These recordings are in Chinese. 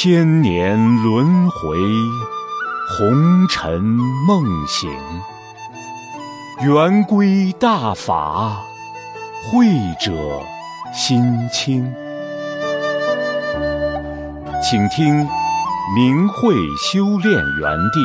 千年轮回，红尘梦醒。圆规大法，慧者心清。请听明慧修炼园地。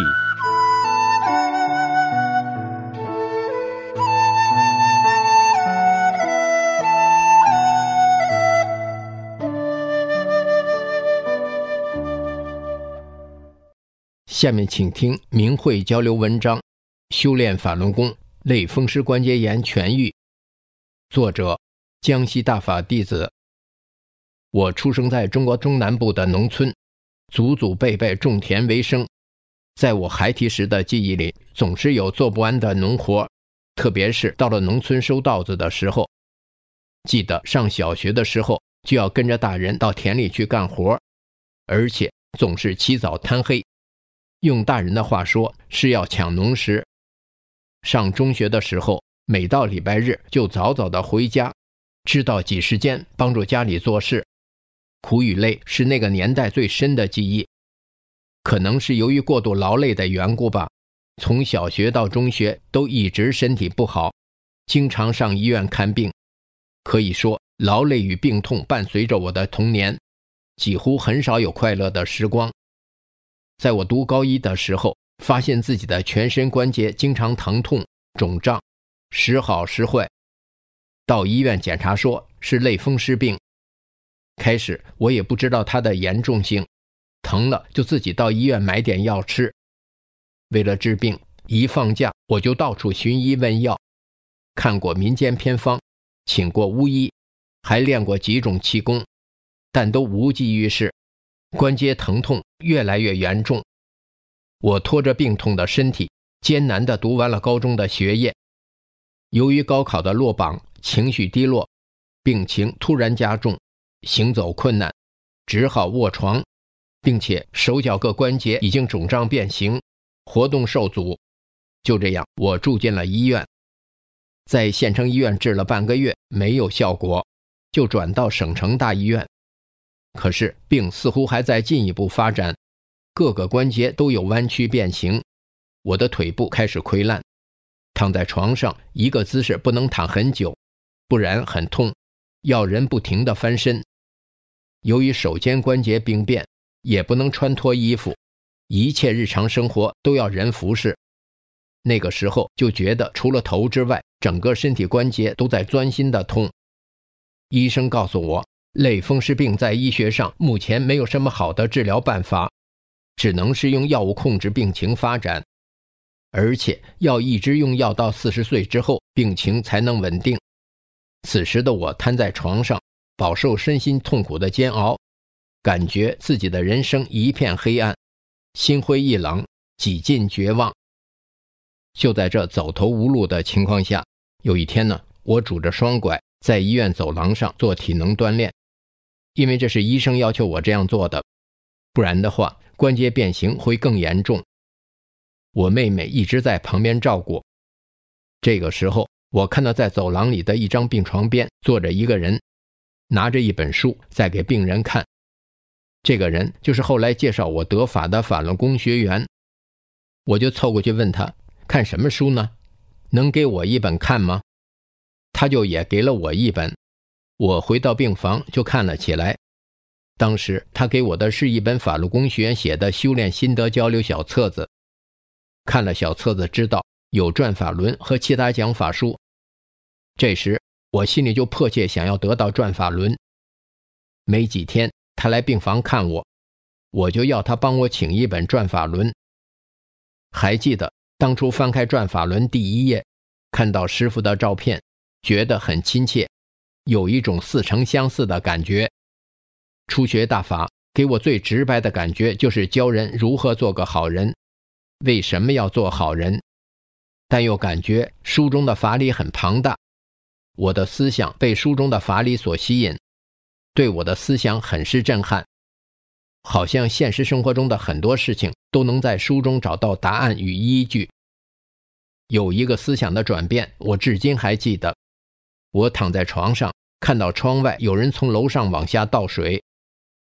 下面请听明慧交流文章，修炼法轮功，类风湿关节炎痊愈。作者江西大法弟子。我出生在中国中南部的农村，祖祖辈辈种田为生。在我孩提时的记忆里，总是有做不完的农活，特别是到了农村收稻子的时候。记得上小学的时候，就要跟着大人到田里去干活，而且总是起早贪黑。用大人的话说，是要抢农时。上中学的时候，每到礼拜日就早早的回家，知道挤时间帮助家里做事。苦与累是那个年代最深的记忆。可能是由于过度劳累的缘故吧，从小学到中学都一直身体不好，经常上医院看病。可以说，劳累与病痛伴随着我的童年，几乎很少有快乐的时光。在我读高一的时候，发现自己的全身关节经常疼痛、肿胀，时好时坏。到医院检查说是类风湿病。开始我也不知道它的严重性，疼了就自己到医院买点药吃。为了治病，一放假我就到处寻医问药，看过民间偏方，请过巫医，还练过几种气功，但都无济于事。关节疼痛越来越严重，我拖着病痛的身体，艰难地读完了高中的学业。由于高考的落榜，情绪低落，病情突然加重，行走困难，只好卧床，并且手脚各关节已经肿胀变形，活动受阻。就这样，我住进了医院。在县城医院治了半个月，没有效果，就转到省城大医院。可是病似乎还在进一步发展，各个关节都有弯曲变形，我的腿部开始溃烂，躺在床上一个姿势不能躺很久，不然很痛，要人不停地翻身。由于手肩关节病变，也不能穿脱衣服，一切日常生活都要人服侍。那个时候就觉得除了头之外，整个身体关节都在钻心的痛。医生告诉我，类风湿病在医学上目前没有什么好的治疗办法，只能是用药物控制病情发展，而且要一直用药到40岁之后，病情才能稳定。此时的我瘫在床上，饱受身心痛苦的煎熬，感觉自己的人生一片黑暗，心灰意冷，几近绝望。就在这走投无路的情况下，有一天呢，我拄着双拐在医院走廊上做体能锻炼，因为这是医生要求我这样做的，不然的话关节变形会更严重。我妹妹一直在旁边照顾。这个时候，我看到在走廊里的一张病床边坐着一个人，拿着一本书在给病人看。这个人就是后来介绍我得法的法轮功学员。我就凑过去问他，看什么书呢？能给我一本看吗？他就也给了我一本。我回到病房就看了起来。当时他给我的是一本法轮功学员写的修炼心得交流小册子。看了小册子知道有转法轮和其他讲法书。这时我心里就迫切想要得到转法轮。没几天他来病房看我，我就要他帮我请一本转法轮。还记得当初翻开转法轮第一页，看到师父的照片，觉得很亲切，有一种似曾相似的感觉。初学大法给我最直白的感觉就是教人如何做个好人，为什么要做好人，但又感觉书中的法理很庞大。我的思想被书中的法理所吸引，对我的思想很是震撼，好像现实生活中的很多事情都能在书中找到答案与依据。有一个思想的转变，我至今还记得。我躺在床上，看到窗外有人从楼上往下倒水，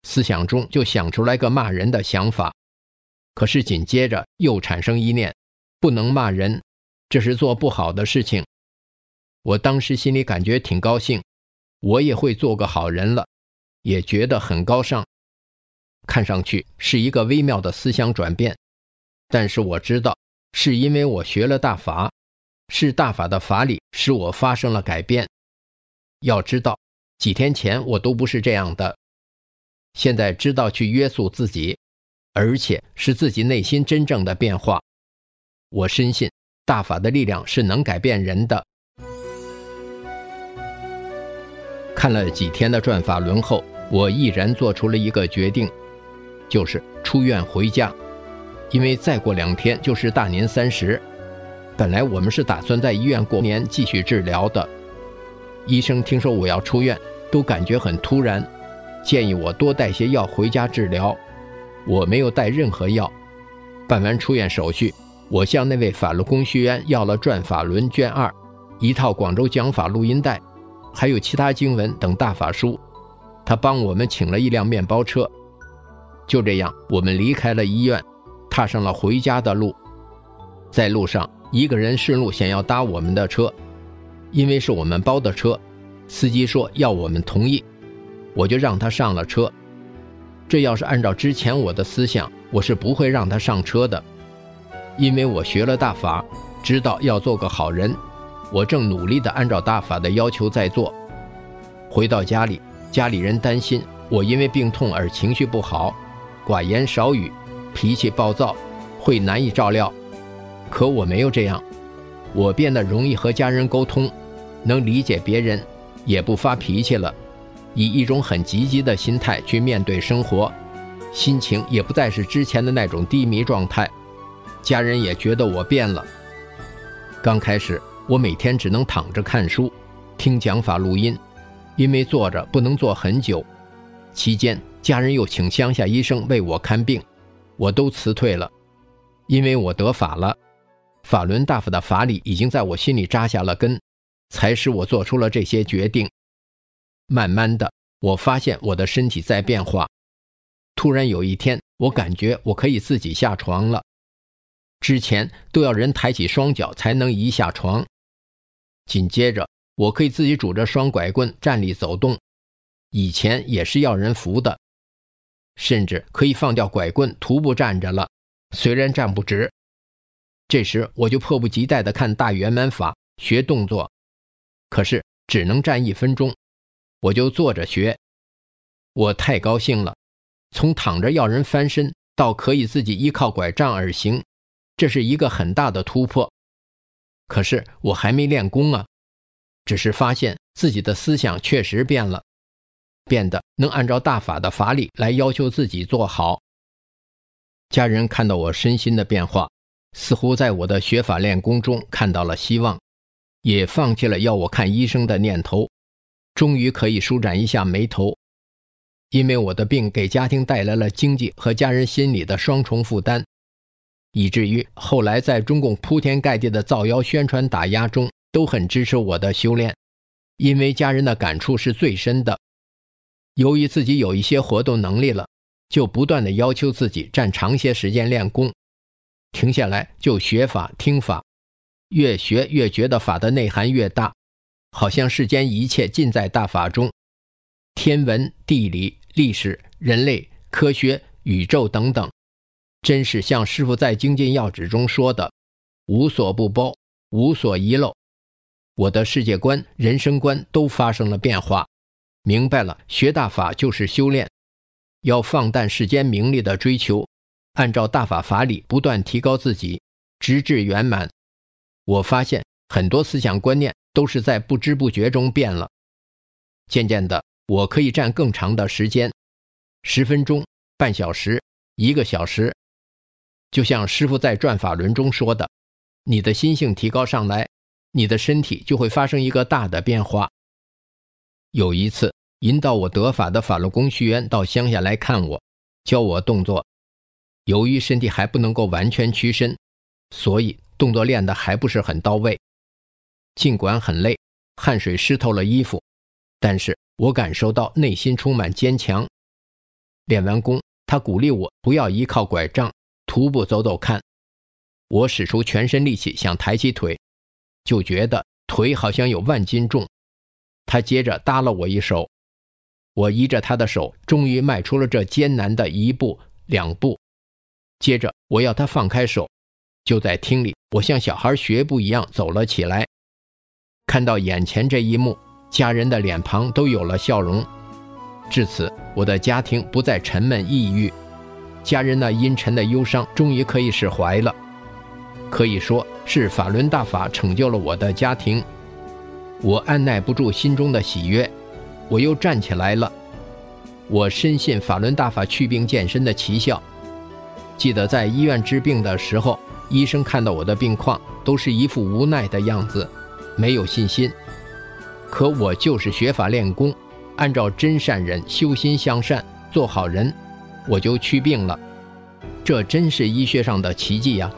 思想中就想出来个骂人的想法，可是紧接着又产生一念，不能骂人，这是做不好的事情。我当时心里感觉挺高兴，我也会做个好人了，也觉得很高尚。看上去是一个微妙的思想转变，但是我知道是因为我学了大法，是大法的法理使我发生了改变。要知道几天前我都不是这样的，现在知道去约束自己，而且是自己内心真正的变化。我深信大法的力量是能改变人的。看了几天的转法轮后，我毅然做出了一个决定，就是出院回家。因为再过2天就是大年30，本来我们是打算在医院过年继续治疗的。医生听说我要出院，都感觉很突然，建议我多带些药回家治疗。我没有带任何药。办完出院手续，我向那位法轮功学员要了《转法轮》卷2，一套广州讲法录音带，还有其他经文等大法书。他帮我们请了一辆面包车。就这样，我们离开了医院，踏上了回家的路。在路上，一个人顺路想要搭我们的车，因为是我们包的车，司机说要我们同意，我就让他上了车。这要是按照之前我的思想，我是不会让他上车的，因为我学了大法，知道要做个好人，我正努力地按照大法的要求在做。回到家里，家里人担心我因为病痛而情绪不好，寡言少语，脾气暴躁，会难以照料。可我没有这样，我变得容易和家人沟通，能理解别人，也不发脾气了，以一种很积极的心态去面对生活，心情也不再是之前的那种低迷状态。家人也觉得我变了。刚开始我每天只能躺着看书，听讲法录音，因为坐着不能坐很久。期间家人又请乡下医生为我看病，我都辞退了，因为我得法了，法轮大法的法理已经在我心里扎下了根，才使我做出了这些决定。慢慢的，我发现我的身体在变化。突然有一天，我感觉我可以自己下床了。之前都要人抬起双脚才能移下床，紧接着我可以自己拄着双拐棍站立走动，以前也是要人扶的，甚至可以放掉拐棍徒步站着了，虽然站不直。这时我就迫不及待地看大圆满法，学动作，可是只能站1分钟，我就坐着学。我太高兴了，从躺着要人翻身到可以自己依靠拐杖而行，这是一个很大的突破。可是我还没练功啊，只是发现自己的思想确实变了，变得能按照大法的法理来要求自己做好。家人看到我身心的变化，似乎在我的学法练功中看到了希望，也放弃了要我看医生的念头，终于可以舒展一下眉头。因为我的病给家庭带来了经济和家人心理的双重负担，以至于后来在中共铺天盖地的造谣宣传打压中都很支持我的修炼，因为家人的感触是最深的。由于自己有一些活动能力了，就不断的要求自己站长些时间练功，停下来就学法听法，越学越觉得法的内涵越大，好像世间一切尽在大法中，天文地理历史人类科学宇宙等等，真是像师父在精进要旨中说的，无所不包，无所遗漏。我的世界观人生观都发生了变化，明白了学大法就是修炼，要放淡世间名利的追求，按照大法法理不断提高自己，直至圆满。我发现很多思想观念都是在不知不觉中变了。渐渐的，我可以站更长的时间，10分钟、半小时、1个小时。就像师父在转法轮中说的，你的心性提高上来，你的身体就会发生一个大的变化。有一次，引导我得法的法轮功学员到乡下来看我，教我动作。由于身体还不能够完全屈伸，所以动作练得还不是很到位。尽管很累，汗水湿透了衣服，但是我感受到内心充满坚强。 练完功，他鼓励我不要依靠拐杖，徒步走走看。我使出全身力气想抬起腿，就觉得腿好像有万斤重。他接着搭了我一手，我依着他的手，终于迈出了这艰难的1步2步。接着我要他放开手，就在厅里，我像小孩学步一样走了起来。看到眼前这一幕，家人的脸庞都有了笑容。至此，我的家庭不再沉闷抑郁，家人那阴沉的忧伤终于可以释怀了。可以说是法轮大法成就了我的家庭。我按耐不住心中的喜悦，我又站起来了。我深信法轮大法祛病健身的奇效。记得在医院治病的时候，医生看到我的病况都是一副无奈的样子，没有信心。可我就是学法练功，按照真善忍修心向善，做好人，我就祛病了。这真是医学上的奇迹呀！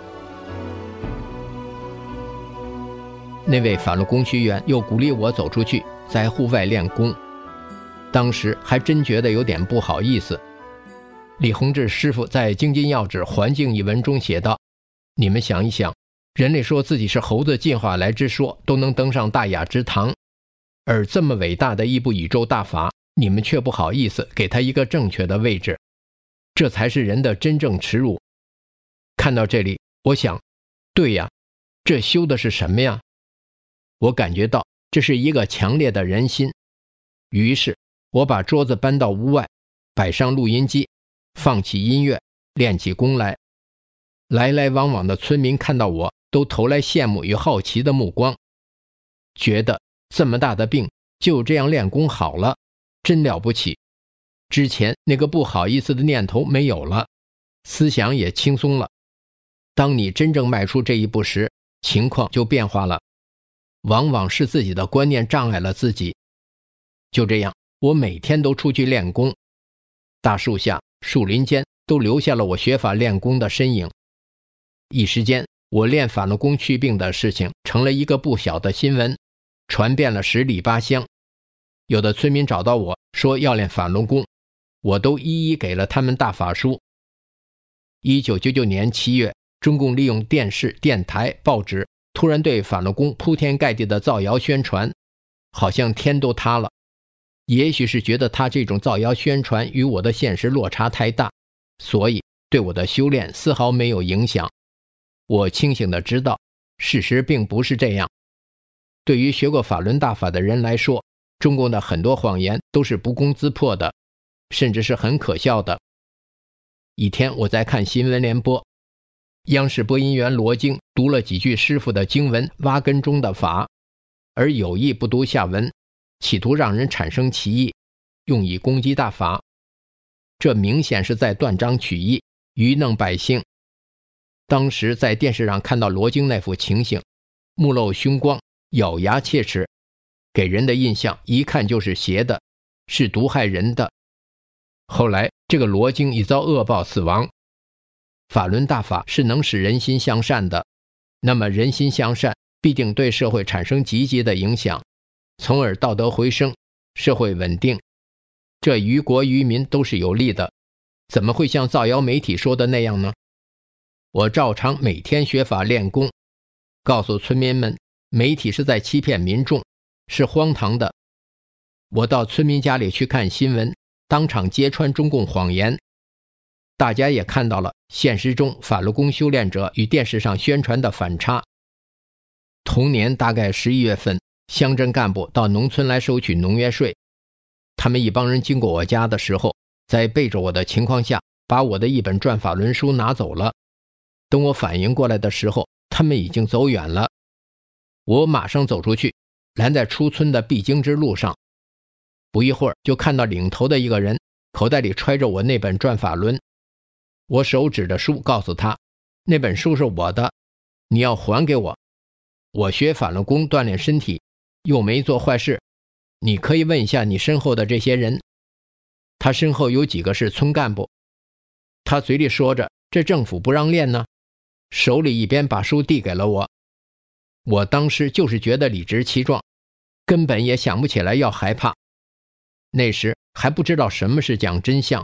那位法轮功学员又鼓励我走出去，在户外练功。当时还真觉得有点不好意思。李洪志师傅在《京津要旨环境》一文中写道：你们想一想，人类说自己是猴子进化来之说都能登上大雅之堂，而这么伟大的一部宇宙大法，你们却不好意思给他一个正确的位置，这才是人的真正耻辱。看到这里，我想，对呀，这修的是什么呀？我感觉到这是一个强烈的人心。于是我把桌子搬到屋外，摆上录音机，放起音乐，练起功来。来来往往的村民看到我，都投来羡慕与好奇的目光，觉得这么大的病就这样练功好了，真了不起。之前那个不好意思的念头没有了，思想也轻松了。当你真正迈出这一步时，情况就变化了，往往是自己的观念障碍了自己。就这样，我每天都出去练功，大树下、树林间都留下了我学法练功的身影。一时间，我练法轮功祛病的事情成了一个不小的新闻，传遍了10里8乡。有的村民找到我说要练法轮功，我都一一给了他们大法书。1999年7月，中共利用电视、电台、报纸突然对法轮功铺天盖地的造谣宣传，好像天都塌了。也许是觉得他这种造谣宣传与我的现实落差太大，所以对我的修炼丝毫没有影响。我清醒地知道，事实并不是这样。对于学过法轮大法的人来说，中共的很多谎言都是不攻自破的，甚至是很可笑的。一天我在看新闻联播，央视播音员罗京读了几句师父的经文挖根中的法，而有意不读下文，企图让人产生歧义，用以攻击大法。这明显是在断章取义，愚弄百姓。当时在电视上看到罗京那副情形，目露凶光，咬牙切齿，给人的印象一看就是邪的，是毒害人的。后来这个罗京已遭恶报死亡。法轮大法是能使人心向善的，那么人心向善必定对社会产生积极的影响，从而道德回升，社会稳定，这于国于民都是有利的。怎么会像造谣媒体说的那样呢？我照常每天学法练功，告诉村民们，媒体是在欺骗民众，是荒唐的。我到村民家里去看新闻，当场揭穿中共谎言。大家也看到了现实中法轮功修炼者与电视上宣传的反差。同年大概11月份，乡镇干部到农村来收取农业税，他们一帮人经过我家的时候，在背着我的情况下，把我的一本转法轮书拿走了。等我反应过来的时候，他们已经走远了。我马上走出去，拦在出村的必经之路上。不一会儿就看到领头的一个人口袋里揣着我那本转法轮。我手指着书告诉他，那本书是我的，你要还给我。我学法轮功锻炼身体，又没做坏事，你可以问一下你身后的这些人。他身后有几个是村干部。他嘴里说着，这政府不让练呢，手里一边把书递给了我。我当时就是觉得理直气壮，根本也想不起来要害怕。那时还不知道什么是讲真相，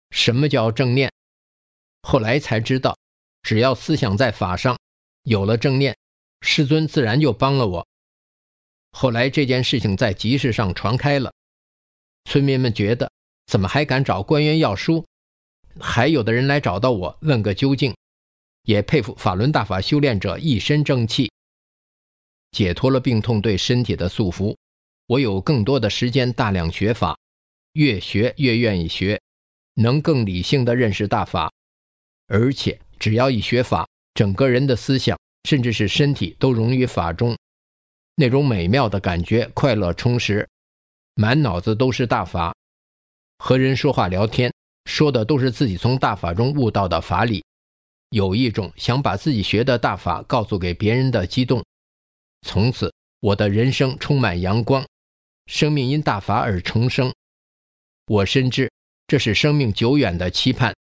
什么叫正念。后来才知道，只要思想在法上，有了正念，师尊自然就帮了我。后来这件事情在集市上传开了，村民们觉得怎么还敢找官员要书，还有的人来找到我问个究竟，也佩服法轮大法修炼者一身正气，解脱了病痛对身体的束缚。我有更多的时间大量学法，越学越愿意学，能更理性地认识大法。而且只要一学法，整个人的思想甚至是身体都融于法中，那种美妙的感觉，快乐充实，满脑子都是大法。和人说话聊天，说的都是自己从大法中悟到的法理，有一种想把自己学的大法告诉给别人的激动。从此我的人生充满阳光，生命因大法而重生。我深知这是生命久远的期盼。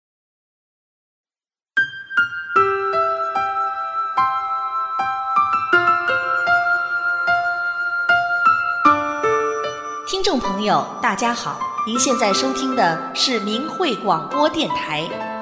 听众朋友大家好，您现在收听的是明慧广播电台。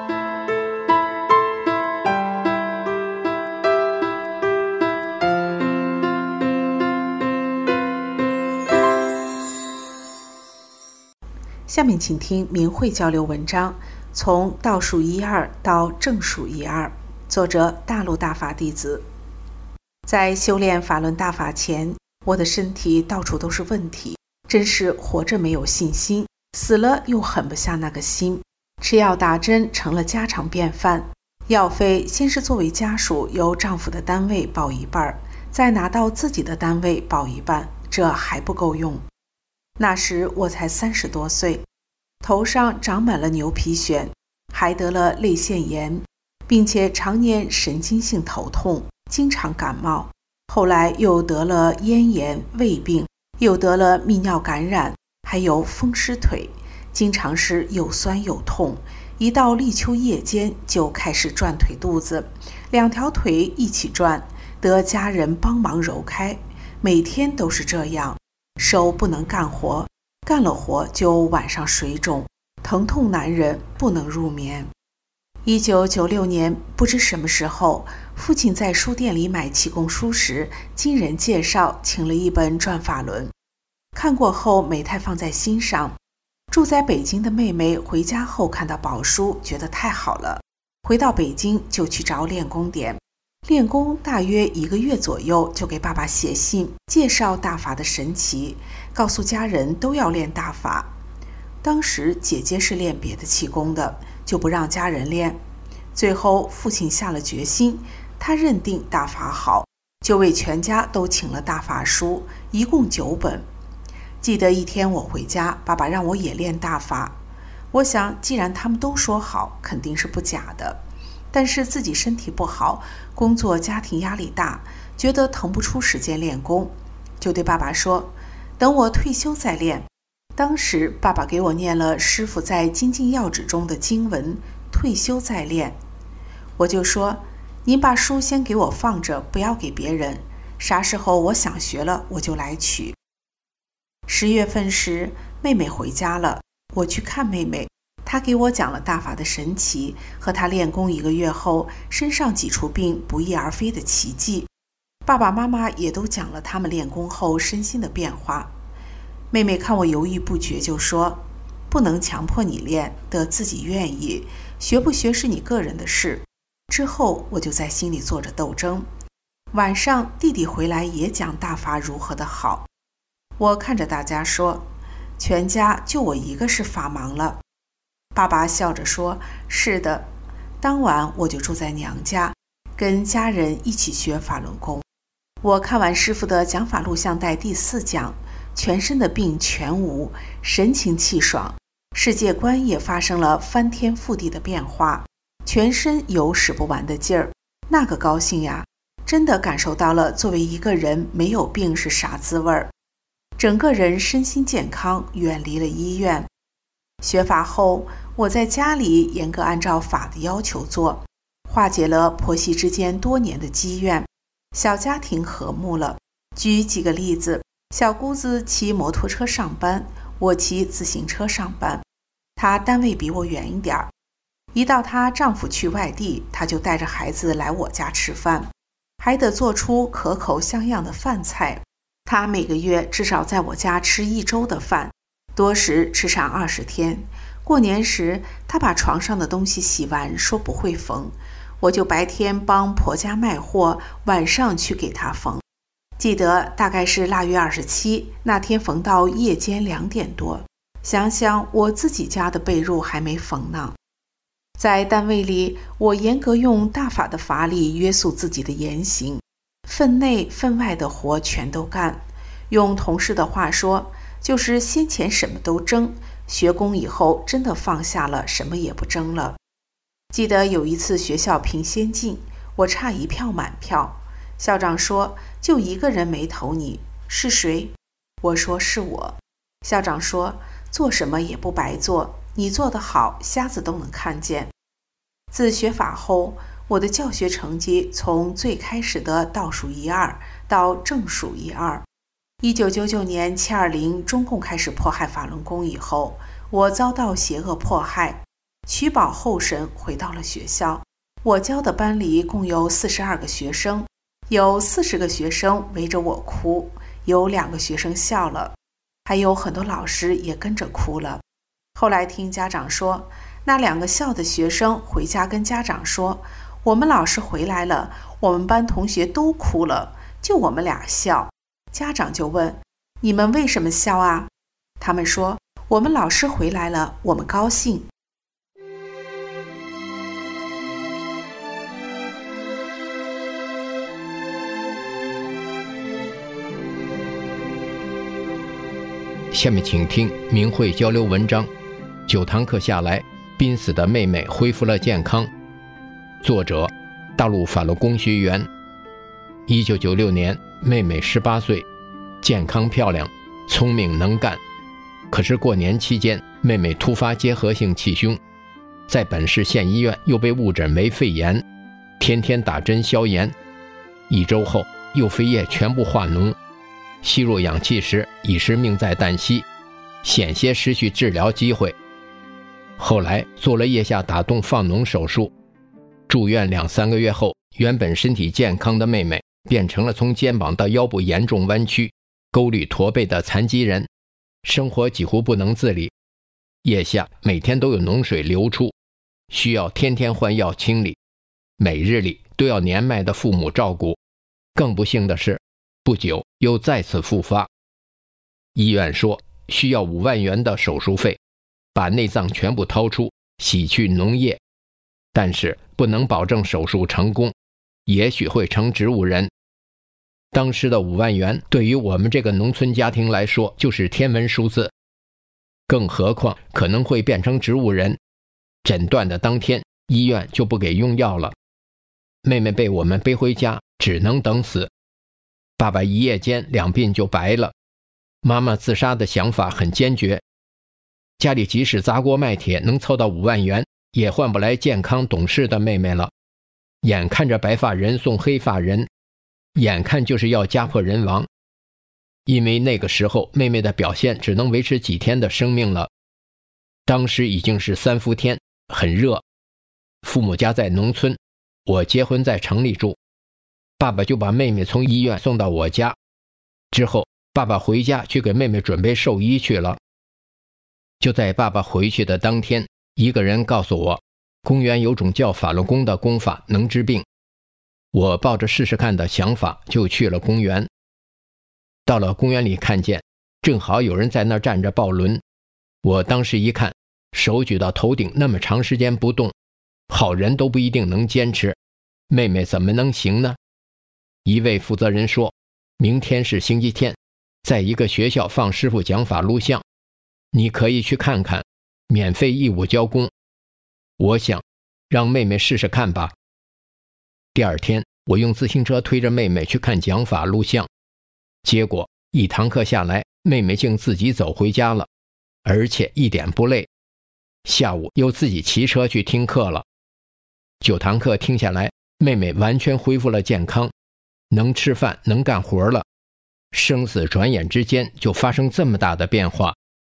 下面请听明慧交流文章，从倒数12到正数12，作者大陆大法弟子。在修炼法轮大法前，我的身体到处都是问题，真是活着没有信心，死了又狠不下那个心。吃药打针成了家常便饭，药费先是作为家属由丈夫的单位报一半，再拿到自己的单位报一半，这还不够用。那时我才30多岁，头上长满了牛皮癣，还得了泪腺炎，并且常年神经性头痛，经常感冒。后来又得了咽炎、胃病，又得了泌尿感染，还有风湿腿，经常是又酸又痛，一到立秋夜间就开始转腿肚子，2条腿一起转，得家人帮忙揉开，每天都是这样。手不能干活，干了活就晚上水肿，疼痛难忍，不能入眠。1996年，不知什么时候，父亲在书店里买气功书时，经人介绍请了一本《转法轮》，看过后没太放在心上。住在北京的妹妹回家后看到宝书，觉得太好了，回到北京就去找练功点。练功大约1个月左右，就给爸爸写信介绍大法的神奇，告诉家人都要练大法。当时姐姐是练别的气功的，就不让家人练。最后父亲下了决心，他认定大法好，就为全家都请了大法书，一共9本。记得一天我回家，爸爸让我也练大法。我想既然他们都说好，肯定是不假的。但是自己身体不好，工作家庭压力大，觉得腾不出时间练功，就对爸爸说，等我退休再练。当时爸爸给我念了师父在精进要旨中的经文，退休再练。我就说，您把书先给我放着，不要给别人，啥时候我想学了我就来取。10月份时，妹妹回家了，我去看妹妹，她给我讲了大法的神奇和她练功1个月后身上几处病不翼而飞的奇迹。爸爸妈妈也都讲了他们练功后身心的变化。妹妹看我犹豫不决，就说，不能强迫你练，得自己愿意，学不学是你个人的事。之后我就在心里做着斗争。晚上弟弟回来也讲大法如何的好，我看着大家说，全家就我一个是法盲了。爸爸笑着说，是的。当晚我就住在娘家，跟家人一起学法轮功。我看完师父的讲法录像带第4讲，全身的病全无，神清气爽，世界观也发生了翻天覆地的变化，全身有使不完的劲儿，那个高兴呀，真的感受到了作为一个人没有病是啥滋味儿，整个人身心健康，远离了医院。学法后，我在家里严格按照法的要求做，化解了婆媳之间多年的积怨，小家庭和睦了。举几个例子，小姑子骑摩托车上班，我骑自行车上班。 她单位比我远一点，一到她丈夫去外地，她就带着孩子来我家吃饭，还得做出可口像样的饭菜。她每个月至少在我家吃1周的饭，多时吃上20天。过年时，她把床上的东西洗完，说不会缝，我就白天帮婆家卖货，晚上去给她缝。记得大概是腊月27，那天缝到夜间2点多。想想我自己家的被褥还没缝呢。在单位里，我严格用大法的法理约束自己的言行，分内分外的活全都干。用同事的话说，就是先前什么都争，学工以后真的放下了，什么也不争了。记得有一次学校评先进，我差1票满票，校长说就1个人没投你，是谁？我说是我。校长说做什么也不白做，你做得好，瞎子都能看见。自学法后，我的教学成绩从最开始的倒数1、2到正数1、2。1999年720中共开始迫害法轮功以后，我遭到邪恶迫害，取保候审回到了学校。我教的班里共有42个学生，有40个学生围着我哭，有2个学生笑了，还有很多老师也跟着哭了。后来听家长说，那2个笑的学生回家跟家长说，我们老师回来了，我们班同学都哭了，就我们俩笑。家长就问，你们为什么笑啊？他们说，我们老师回来了，我们高兴。 下面请听明慧交流文章，9堂课下来，濒死的妹妹恢复了健康。作者：大陆法轮功学员。1996年，妹妹18岁，健康漂亮，聪明能干。可是过年期间，妹妹突发结核性气胸，在本市县医院又被误诊为肺炎，天天打针消炎。1周后，右肺叶全部化脓，吸入氧气时已是命在旦夕，险些失去治疗机会。后来做了腋下打洞放脓手术，住院2、3个月后，原本身体健康的妹妹变成了从肩膀到腰部严重弯曲、沟履驼背的残疾人，生活几乎不能自理，腋下每天都有脓水流出，需要天天换药清理，每日里都要年迈的父母照顾。更不幸的是，不久又再次复发。医院说需要5万元的手术费，把内脏全部掏出，洗去脓液，但是不能保证手术成功，也许会成植物人。当时的5万元对于我们这个农村家庭来说就是天文数字，更何况可能会变成植物人。诊断的当天，医院就不给用药了。妹妹被我们背回家，只能等死。爸爸一夜间2鬓就白了。妈妈自杀的想法很坚决，家里即使砸锅卖铁能凑到5万元，也换不来健康懂事的妹妹了。眼看着白发人送黑发人，眼看就是要家破人亡。因为那个时候妹妹的表现只能维持几天的生命了。当时已经是3伏天，很热。父母家在农村，我结婚在城里住，爸爸就把妹妹从医院送到我家。之后爸爸回家去给妹妹准备寿衣去了。就在爸爸回去的当天，一个人告诉我，公园有种叫法轮功的功法能治病。我抱着试试看的想法就去了公园。到了公园里看见，正好有人在那儿站着抱轮。我当时一看，手举到头顶那么长时间不动，好人都不一定能坚持，妹妹怎么能行呢？一位负责人说，明天是星期天，在一个学校放师傅讲法录像，你可以去看看，免费义务交功。我想让妹妹试试看吧。第2天，我用自行车推着妹妹去看讲法录像，结果1堂课下来，妹妹竟自己走回家了，而且一点不累。下午又自己骑车去听课了。9堂课听下来，妹妹完全恢复了健康，能吃饭，能干活了。生死转眼之间就发生这么大的变化。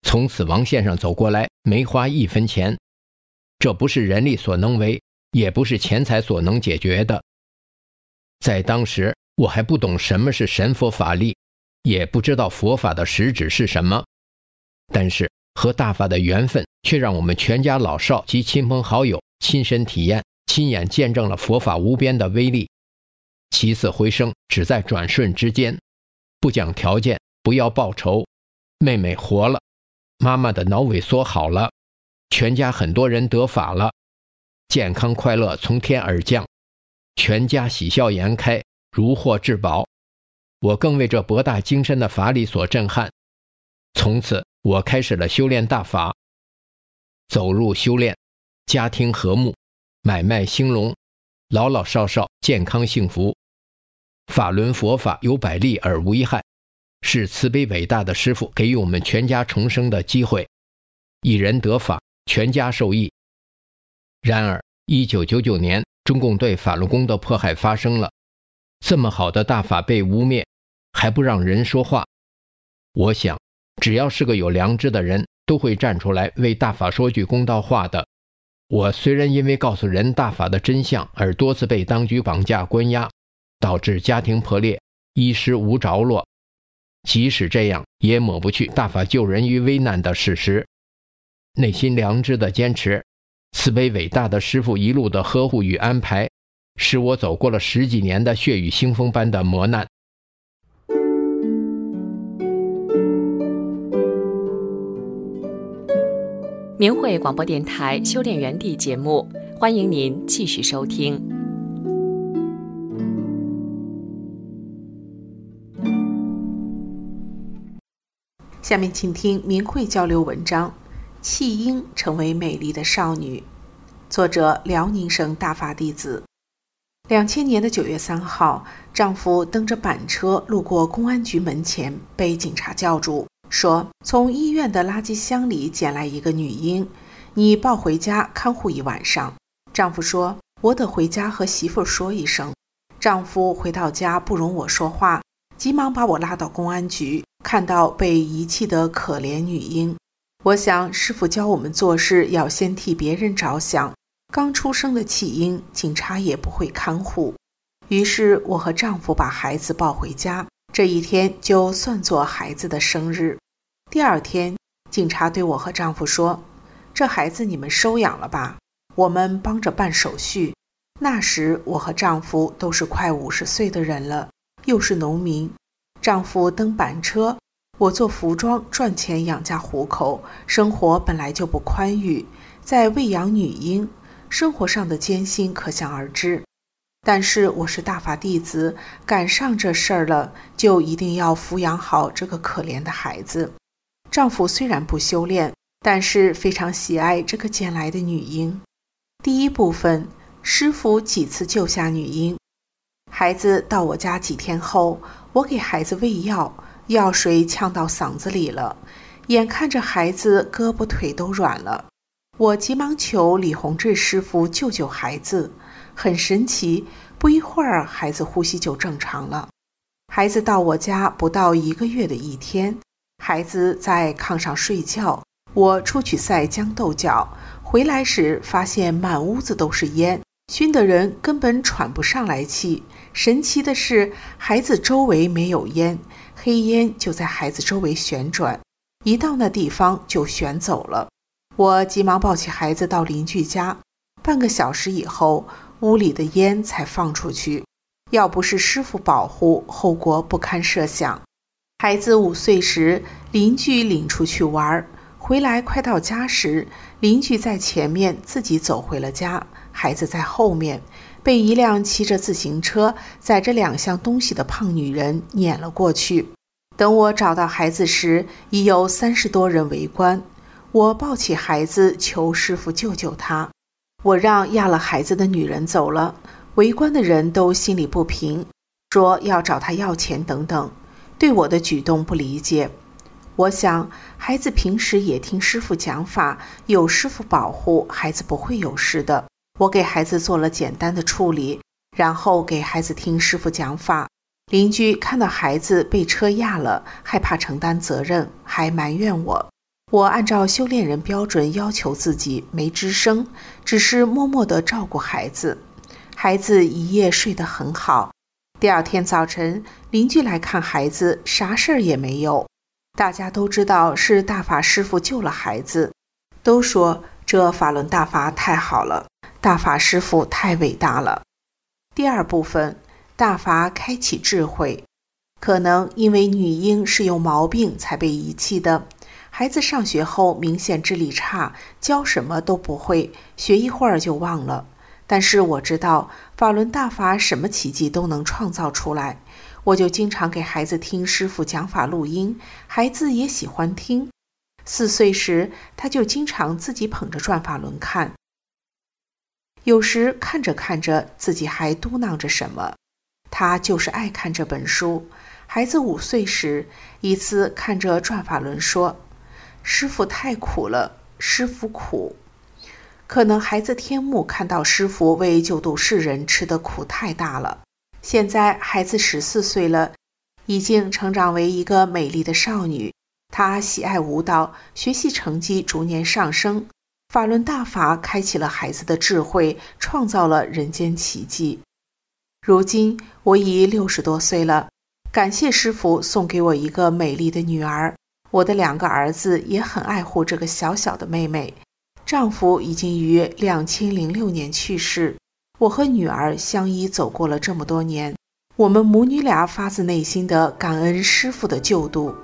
从此王先生走过来，没花1分钱。这不是人力所能为，也不是钱财所能解决的。在当时，我还不懂什么是神佛法力，也不知道佛法的实质是什么。但是和大法的缘分却让我们全家老少及亲朋好友亲身体验，亲眼见证了佛法无边的威力。起死回生只在转瞬之间，不讲条件，不要报酬。妹妹活了，妈妈的脑萎缩好了，全家很多人得法了，健康快乐从天而降，全家喜笑颜开，如获至宝。我更为这博大精深的法理所震撼。从此我开始了修炼大法，走入修炼，家庭和睦，买卖兴隆，老老少少健康幸福。法轮佛法有百利而无一害，是慈悲伟大的师父给予我们全家重生的机会，一人得法，全家受益。然而1999年，中共对法轮功的迫害发生了，这么好的大法被污蔑，还不让人说话。我想只要是个有良知的人，都会站出来为大法说句公道话的。我虽然因为告诉人大法的真相而多次被当局绑架关押，导致家庭破裂，衣食无着落，即使这样也抹不去大法救人于危难的事实。内心良知的坚持，慈悲伟大的师父一路的呵护与安排，使我走过了10几年的血雨腥风般的磨难。 明慧广播电台修炼园地节目，欢迎您继续收听。 下面请听明慧交流文章：弃婴成为美丽的少女，作者辽宁省大法弟子。2000年的9月3号，丈夫蹬着板车路过公安局门前，被警察叫住，说从医院的垃圾箱里捡来一个女婴，你抱回家看护1晚上。丈夫说，我得回家和媳妇说一声。丈夫回到家不容我说话，急忙把我拉到公安局，看到被遗弃的可怜女婴。我想师父教我们做事要先替别人着想，刚出生的弃婴，警察也不会看护。于是我和丈夫把孩子抱回家，这一天就算作孩子的生日。第2天，警察对我和丈夫说，这孩子你们收养了吧，我们帮着办手续。那时我和丈夫都是快50岁的人了，又是农民，丈夫蹬板车，我做服装赚钱养家糊口，生活本来就不宽裕，在喂养女婴，生活上的艰辛可想而知。但是我是大法弟子，赶上这事儿了，就一定要抚养好这个可怜的孩子。丈夫虽然不修炼，但是非常喜爱这个捡来的女婴。第一部分，师父几次救下女婴。孩子到我家几天后，我给孩子喂药，药水呛到嗓子里了，眼看着孩子胳膊腿都软了，我急忙求李洪志师傅救救孩子。很神奇，不一会儿孩子呼吸就正常了。孩子到我家不到1个月的一天，孩子在炕上睡觉，我出去晒豇豆角，回来时发现满屋子都是烟，熏得人根本喘不上来气。神奇的是，孩子周围没有烟，黑烟就在孩子周围旋转，一到那地方就旋走了。我急忙抱起孩子到邻居家，半个小时以后，屋里的烟才放出去。要不是师父保护，后果不堪设想。孩子5岁时，邻居领出去玩，回来快到家时，邻居在前面自己走回了家，孩子在后面，被一辆骑着自行车载着2箱东西的胖女人撵了过去。等我找到孩子时，已有30多人围观。我抱起孩子求师父救救他。我让压了孩子的女人走了，围观的人都心里不平，说要找他要钱等等，对我的举动不理解。我想孩子平时也听师父讲法，有师父保护，孩子不会有事的。我给孩子做了简单的处理，然后给孩子听师父讲法。邻居看到孩子被车压了，害怕承担责任，还埋怨我。 我按照修炼人标准要求自己，没吱声，只是默默地照顾孩子。孩子一夜睡得很好。第二天早晨，邻居来看孩子，啥事儿也没有。大家都知道是大法师父救了孩子，都说这法轮大法太好了，大法师父太伟大了。第二部分，大法开启智慧。可能因为女婴是有毛病才被遗弃的，孩子上学后明显智力差，教什么都不会，学一会儿就忘了。但是我知道法轮大法什么奇迹都能创造出来，我就经常给孩子听师父讲法录音，孩子也喜欢听。4岁时，他就经常自己捧着转法轮看，有时看着看着自己还嘟囔着什么，他就是爱看这本书。孩子5岁时，一次看着转法轮说：“师父太苦了，师父苦。”可能孩子天目看到师父为救度世人吃的苦太大了。现在孩子14岁了，已经成长为一个美丽的少女。她喜爱舞蹈，学习成绩逐年上升。法轮大法开启了孩子的智慧，创造了人间奇迹。如今我已60多岁了，感谢师父送给我一个美丽的女儿。我的2个儿子也很爱护这个小小的妹妹。丈夫已经于2006年去世，我和女儿相依走过了这么多年，我们母女俩发自内心的感恩师父的救度。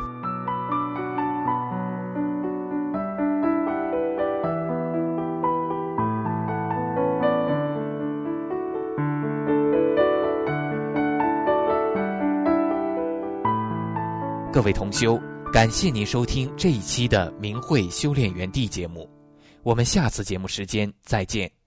各位同修，感谢您收听这一期的明慧修炼园地节目，我们下次节目时间再见。